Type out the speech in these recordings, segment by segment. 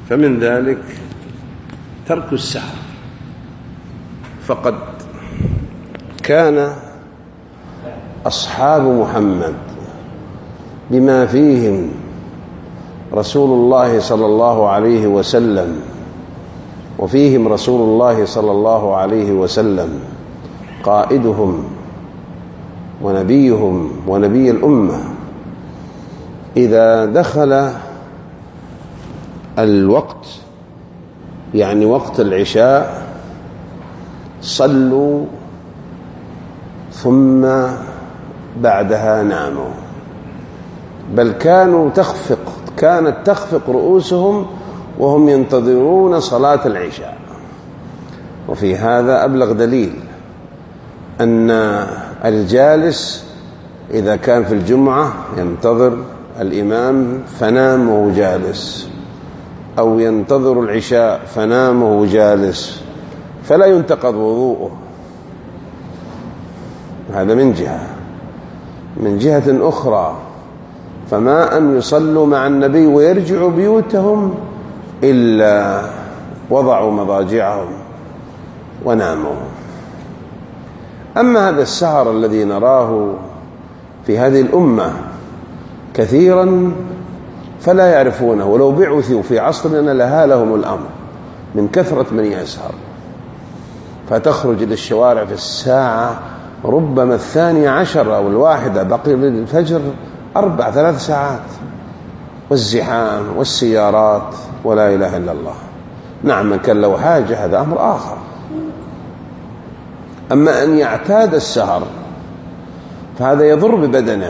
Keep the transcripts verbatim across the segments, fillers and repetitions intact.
فمن ذلك ترك السحر. فقد كان أصحاب محمد بما فيهم رسول الله صلى الله عليه وسلم وفيهم رسول الله صلى الله عليه وسلم قائدهم ونبيهم ونبي الأمة، إذا دخل الوقت يعني وقت العشاء صلوا ثم بعدها ناموا، بل كانوا تخفق كانت تخفق رؤوسهم وهم ينتظرون صلاة العشاء. وفي هذا أبلغ دليل أن الجالس إذا كان في الجمعة ينتظر الإمام فنام وهو جالس، أو ينتظر العشاء فنام وهو جالس، فلا ينتقض وضوءه. هذا من جهة. من جهة أخرى، فما أن يصلوا مع النبي ويرجعوا بيوتهم إلا وضعوا مضاجعهم وناموا. أما هذا السهر الذي نراه في هذه الأمة كثيرا فلا يعرفونه، ولو بعثوا في عصرنا لهالهم الأمر من كثرة من يسهر، فتخرج للشوارع في الساعة ربما الثانية عشر أو الواحدة، بقي للفجر أربع ثلاث ساعات، والزحام والسيارات ولا إله إلا الله. نعم، من كان له حاجة هذا أمر آخر. أما أن يعتاد السهر فهذا يضر ببدنه،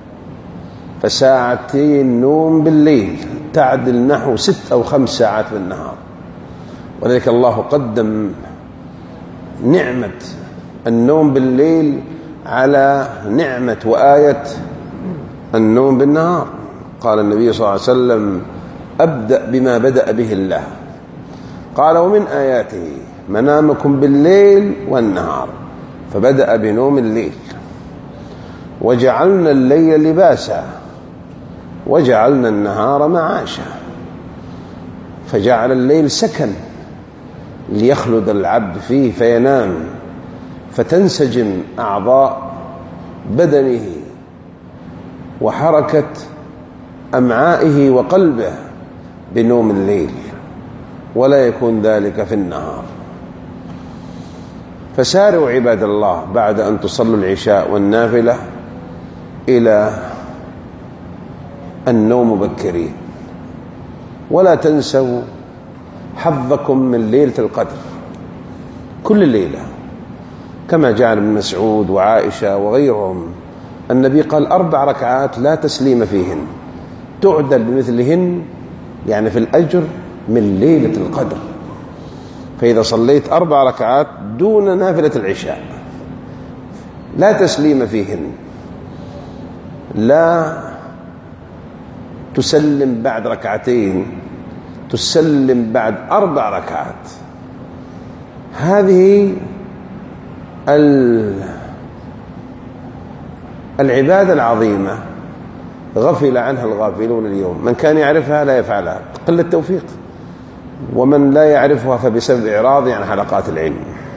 فساعتين نوم بالليل تعدل نحو ست أو خمس ساعات بالنهار. ولذلك الله قدم نعمة النوم بالليل على نعمة وآية النوم بالنهار. قال النبي صلى الله عليه وسلم: أبدأ بما بدأ به الله. قال: ومن آياته منامكم بالليل والنهار، فبدأ بنوم الليل. وجعلنا الليل لباسا وجعلنا النهار معاشا، فجعل الليل سكن ليخلد العبد فيه فينام، فتنسجم أعضاء بدنه وحركة أمعائه وقلبه بنوم الليل، ولا يكون ذلك في النهار. فسارعوا عباد الله بعد أن تصلوا العشاء والنافلة إلى النوم مبكرين، ولا تنسوا حظكم من ليلة القدر كل ليلة، كما جاء ابن مسعود وعائشة وغيرهم. النبي قال: أربع ركعات لا تسليم فيهن تعدل بمثلهن، يعني في الأجر من ليلة القدر. فإذا صليت أربع ركعات دون نافلة العشاء لا تسليم فيهن، لا تسلم بعد ركعتين، تسلم بعد أربع ركعات. هذه العبادة العظيمة غفل عنها الغافلون اليوم. من كان يعرفها لا يفعلها، قل التوفيق، ومن لا يعرفها فبسبب إعراضه عن حلقات العلم.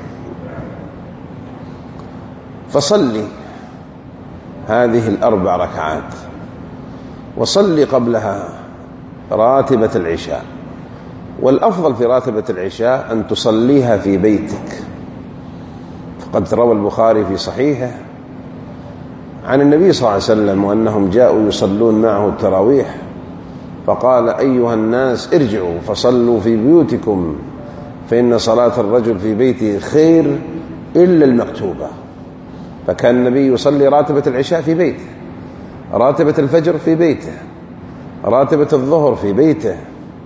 فصلي هذه الأربع ركعات، وصلي قبلها راتبة العشاء. والأفضل في راتبة العشاء أن تصليها في بيتك، فقد روى البخاري في صحيحه عن النبي صلى الله عليه وسلم وأنهم جاءوا يصلون معه التراويح، فقال: أيها الناس ارجعوا فصلوا في بيوتكم، فإن صلاة الرجل في بيته خير إلا المكتوبة. فكان النبي يصلي راتبة العشاء في بيته، راتبة الفجر في بيته، راتبة الظهر في بيته،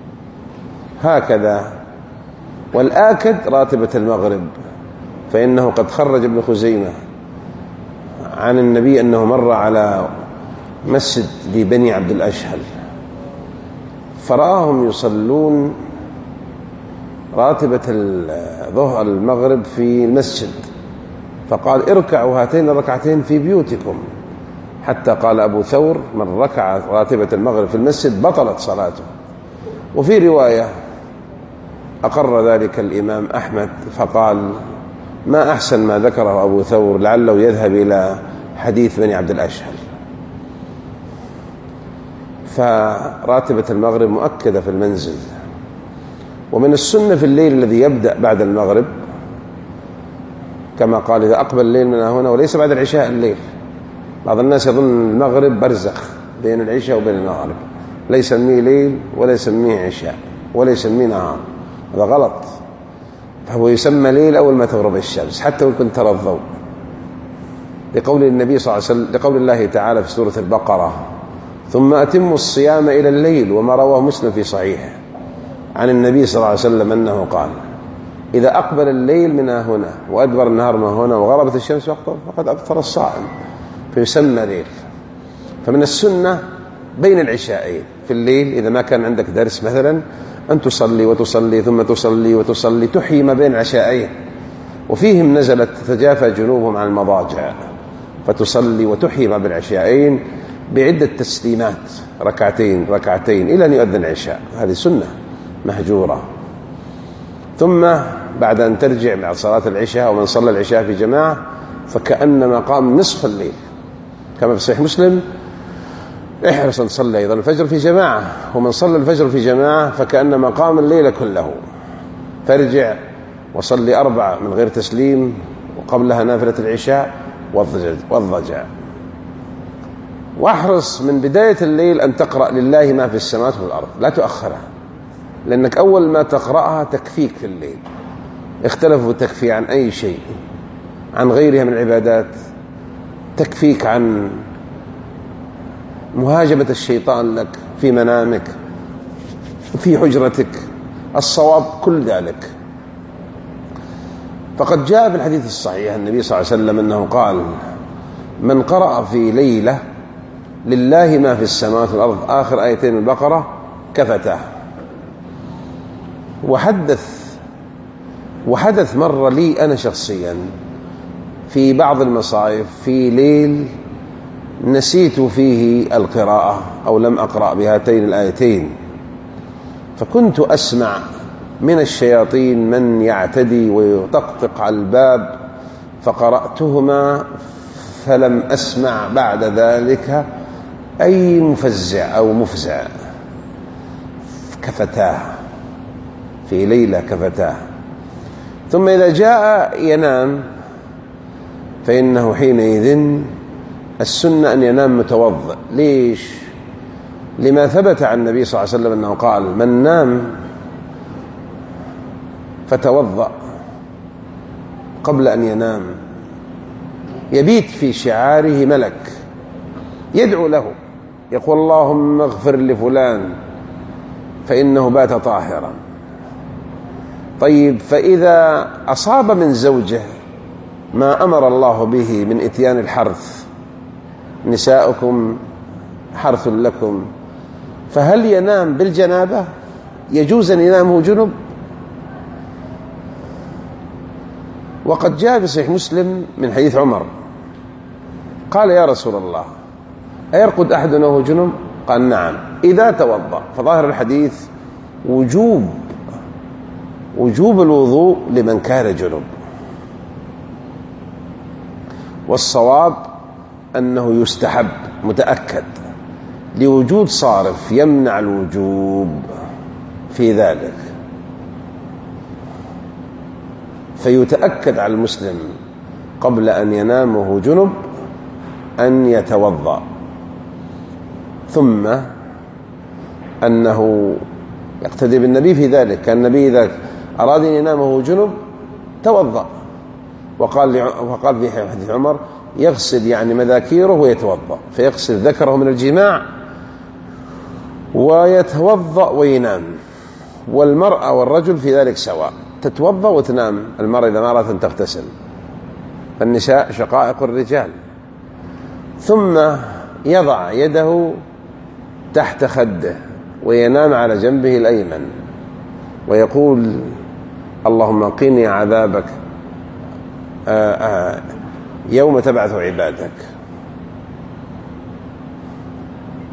هكذا. والآكد راتبة المغرب، فإنه قد خرج ابن خزيمة عن النبي أنه مر على مسجد لبني عبد الأشهل فرآهم يصلون راتبة الظهر المغرب في المسجد، فقال: اركعوا هاتين الركعتين في بيوتكم. حتى قال أبو ثور: من ركع راتبة المغرب في المسجد بطلت صلاته. وفي رواية أقر ذلك الإمام أحمد فقال: ما أحسن ما ذكره أبو ثور، لعله يذهب إلى حديث بني عبد الأشهل. فراتبة المغرب مؤكدة في المنزل. ومن السنة في الليل الذي يبدأ بعد المغرب، كما قال: إذا أقبل الليل من هنا، وليس بعد العشاء الليل. بعض الناس يظن المغرب برزخ بين العشاء وبين المغرب، لا يسميه ليل ولا يسميه عشاء ولا يسميه نهار، هذا غلط. فهو يسمى ليل أول ما تغرب الشمس حتى وإن كنت ترى الضوء، لقول النبي صلى الله عليه وسلم، لقول الله تعالى في سورة البقرة: ثم أتموا الصيام إلى الليل. وما رواه مسلم في صحيحه عن النبي صلى الله عليه وسلم أنه قال: إذا أقبل الليل من هنا وأدبر النهار من هنا وغربت الشمس فقد أفطر الصائم، فيسمى ليل. فمن السنة بين العشاءين في الليل، إذا ما كان عندك درس مثلا، أن تصلي وتصلي ثم تصلي وتصلي، تحيي ما بين العشاءين. وفيهم نزلت: تتجافى جنوبهم عن المضاجع، فتصلي وتحيي ما بين العشاءين بعدة تسليمات، ركعتين ركعتين إلى أن يؤذن العشاء. هذه سنة مهجورة. ثم بعد أن ترجع بعد صلاة العشاء، ومن صلى العشاء في جماعة فكأنما قام نصف الليل، كما في صحيح مسلم: احرص أن تصلي أيضا الفجر في جماعة، ومن صلى الفجر في جماعة فكأنما قام الليل كله. فارجع وصلي أربعة من غير تسليم، وقبلها نافلة العشاء والضجع. واحرص من بداية الليل أن تقرأ لله ما في السماوات والأرض، لا تؤخرها، لأنك أول ما تقرأها تكفيك في الليل. اختلفوا تكفي عن أي شيء، عن غيرها من العبادات، تكفيك عن مهاجمة الشيطان لك في منامك في حجرتك. الصواب كل ذلك. فقد جاء في الحديث الصحيح النبي صلى الله عليه وسلم أنه قال: من قرأ في ليلة لله ما في السماوات والأرض آخر آيتين من البقرة كفتاه. وحدث وحدث مرة لي أنا شخصيا في بعض المصائف في ليل نسيت فيه القراءة أو لم أقرأ بهاتين الآيتين، فكنت أسمع من الشياطين من يعتدي ويطقطق على الباب، فقرأتهما فلم أسمع بعد ذلك أي مفزع أو مفزع. كفتاه في ليلة كفتاه. ثم إذا جاء ينام فإنه حينئذ السنة أن ينام متوضئ. ليش؟ لما ثبت عن النبي صلى الله عليه وسلم أنه قال: من نام فتوضأ قبل أن ينام يبيت في شعاره ملك يدعو له، يقول: اللهم اغفر لفلان فإنه بات طاهرا. طيب، فإذا أصاب من زوجه ما أمر الله به من إتيان الحرث، نساؤكم حرث لكم، فهل ينام بالجنابة؟ يجوز أن ينامه جنب؟ وقد جاء في صحيح مسلم من حديث عمر قال: يا رسول الله، أيرقد أحدنا وهو جنب؟ قال: نعم إذا توضأ. فظاهر الحديث وجوب وجوب الوضوء لمن كان جنب، والصواب أنه يستحب متأكد لوجود صارف يمنع الوجوب في ذلك. فيتأكد على المسلم قبل أن ينام وهو جنب أن يتوضأ، ثم أنه يقتدي بالنبي في ذلك. كان النبي إذا أراد أن ينام وهو جنب توضأ، وقال وقال في حديث عمر: يغسل يعني مذاكيره ويتوضأ، فيغسل ذكره من الجماع ويتوضأ وينام. والمرأة والرجل في ذلك سواء، تتوضأ وتنام المرأة إذا ما أرادت أن تغتسل، فالنساء شقائق الرجال. ثم يضع يده تحت خده وينام على جنبه الأيمن ويقول: اللهم قني عذابك آآ آآ يوم تبعث عبادك.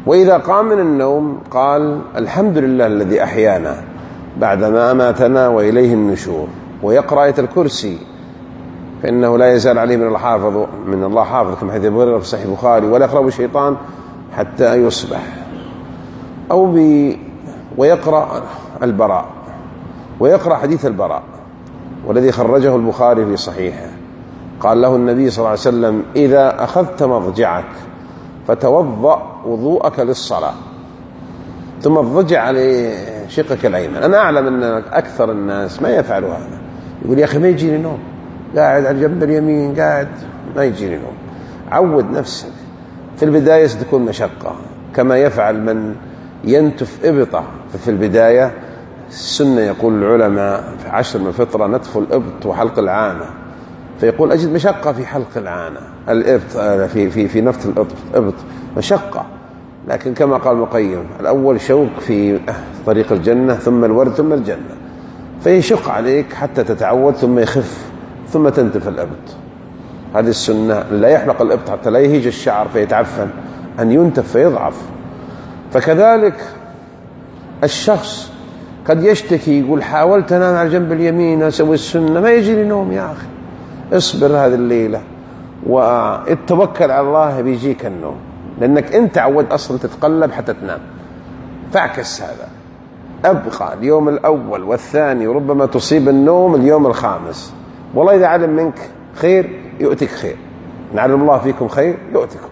وإذا قام من النوم قال الحمد لله الذي أحيانا بعدما أماتنا وإليه النشور، ويقرأ آية الكرسي فإنه لا يزال عليه من الله حافظ من الله حافظ كما حديث أبي هريرة في صحيح البخاري، ولا يقرأ الشيطان حتى يصبح. أو بي ويقرأ البراء، ويقرأ حديث البراء والذي خرجه البخاري في صحيحه، قال له النبي صلى الله عليه وسلم إذا أخذت مضجعك فتوضأ وضوءك للصلاة ثم اضطجع على شقك الأيمن. أنا أعلم أن أكثر الناس ما يفعلوا هذا، يقول يا أخي ما يجيني نوم، قاعد على جنب اليمين قاعد ما يجيني نوم. عود نفسك، في البداية ستكون مشقة كما يفعل من ينتف إبطة، ففي البداية السنة يقول العلماء في عشر من الفطرة نتف الإبط وحلق العانة، فيقول أجد مشقة في حلق العانة الإبط في في في نفث الإبط إبط مشقة، لكن كما قال المقيم الأول شوك في طريق الجنة ثم الورد ثم الجنة، فيشق عليك حتى تتعود ثم يخف ثم تنتف الإبط. هذه السنة، لا يحلق الإبط حتى لا يهيج الشعر فيتعفن، أن ينتف فيضعف. فكذلك الشخص قد يشتكي يقول حاولت أنام على جنب اليمين أسوي السنة ما يجي لي نوم، يا أخي اصبر هذه الليلة واتوكل على الله بيجيك النوم، لأنك أنت عود أصلا تتقلب حتى تنام. فاعكس هذا، أبقى اليوم الأول والثاني وربما تصيب النوم اليوم الخامس، والله إذا علم منك خير يؤتك خير، نعلم الله فيكم خير يؤتكم،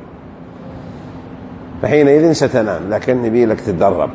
فحينئذ ستنام، لكن نبي لك تتدرب.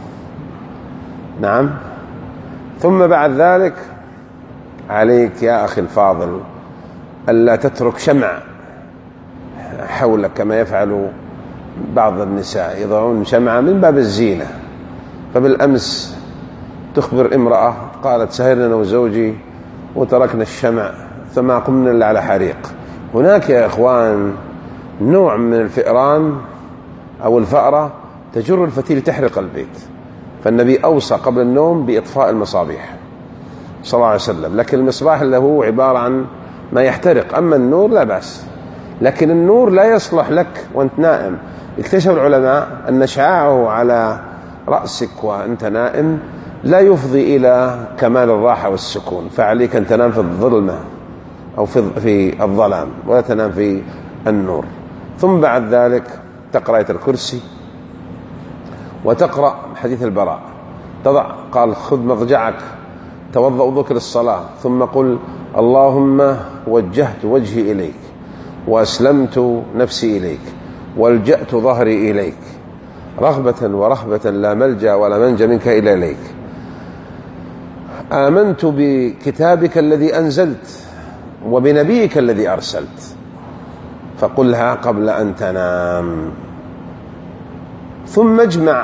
نعم. ثم بعد ذلك عليك يا أخي الفاضل ألا تترك شمع حولك كما يفعل بعض النساء، يضعون شمعة من باب الزينة. فبالأمس تخبر امرأة قالت سهرنا أنا وزوجي وتركنا الشمع فما قمنا إلا على حريق. هناك يا إخوان نوع من الفئران أو الفأرة تجر الفتيل تحرق البيت، فالنبي أوصى قبل النوم بإطفاء المصابيح صلى الله عليه وسلم، لكن المصباح له عبارة عن ما يحترق، أما النور لا بأس، لكن النور لا يصلح لك وأنت نائم. اكتشف العلماء أن إشعاعه على رأسك وأنت نائم لا يفضي إلى كمال الراحة والسكون، فعليك أن تنام في الظلمة أو في الظلام ولا تنام في النور. ثم بعد ذلك تقرأ آية الكرسي وتقرأ حديث البراء، تضع قال خذ مضجعك توضأ وضوءك للصلاة ثم قل اللهم وجهت وجهي إليك وأسلمت نفسي إليك والجأت ظهري إليك رغبة ورهبة لا ملجأ ولا منجا منك إلا إليك، آمنت بكتابك الذي أنزلت وبنبيك الذي أرسلت، فقلها قبل أن تنام. ثم اجمع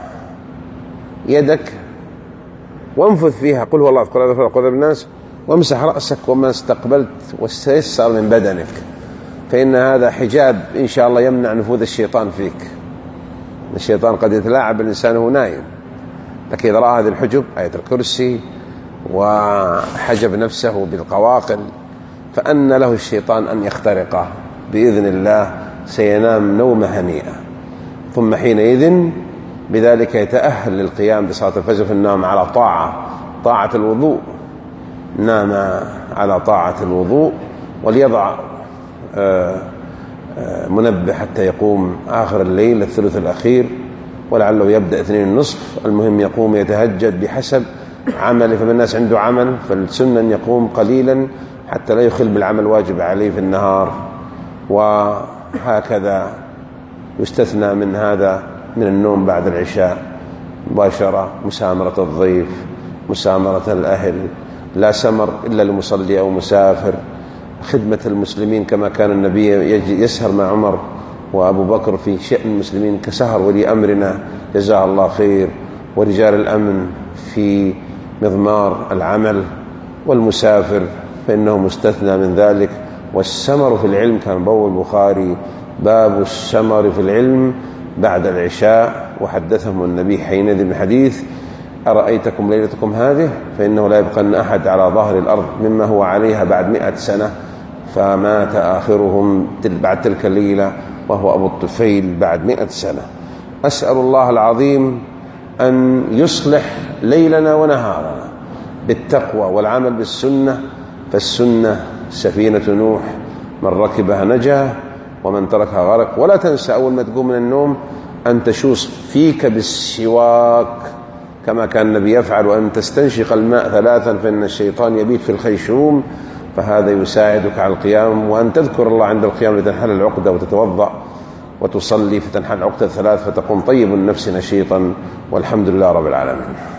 يدك وانفث فيها قل هو الله أحد قل أعوذ بالناس وامسح رأسك وما استقبلت واستيسر من بدنك، فإن هذا حجاب إن شاء الله يمنع نفوذ الشيطان فيك. الشيطان قد يتلاعب الإنسان وهو نايم، لكن إذا رأى هذه الحجب آية الكرسي وحجب نفسه بالقواقل فأن له الشيطان أن يخترقه بإذن الله، سينام نومة هنيئة. ثم حينئذ بذلك يتأهل للقيام بصلاة الفجر في النوم على طاعة طاعة الوضوء، نام على طاعة الوضوء، وليضع منبه حتى يقوم آخر الليل الثلث الأخير، ولعله يبدأ اثنين النصف، المهم يقوم يتهجد بحسب عمله، فمن الناس عنده عمل فالسنة أن يقوم قليلا حتى لا يخل بالعمل واجب عليه في النهار. وهكذا يستثنى من هذا من النوم بعد العشاء مباشرة مسامرة الضيف، مسامرة الأهل، لا سمر إلا لمصلي أو مسافر، خدمة المسلمين كما كان النبي يسهر مع عمر وأبو بكر في شأن المسلمين كسهر ولي أمرنا جزاه الله خير، ورجال الأمن في مضمار العمل، والمسافر فإنه مستثنى من ذلك. والسمر في العلم كان بواب البخاري باب السمر في العلم بعد العشاء، وحدثهم النبي حينئذ من حديث أرأيتكم ليلتكم هذه فإنه لا يبقى أن أحد على ظهر الأرض مما هو عليها بعد مئة سنة، فمات آخرهم بعد تلك الليلة وهو أبو الطفيل بعد مئة سنة. أسأل الله العظيم أن يصلح ليلنا ونهارنا بالتقوى والعمل بالسنة، فالسنة سفينة نوح، من ركبها نجا ومن تركها غرق. ولا تنسى أول ما تقوم من النوم أن تشوص فيك بالسواك كما كان النبي يفعل، وأن تستنشق الماء ثلاثا فإن الشيطان يبيت في الخيشوم، فهذا يساعدك على القيام. وأن تذكر الله عند القيام لتنحل العقدة، وتتوضأ وتصلي فتنحل عقدة ثلاث، فتقوم طيب النفس نشيطا، والحمد لله رب العالمين.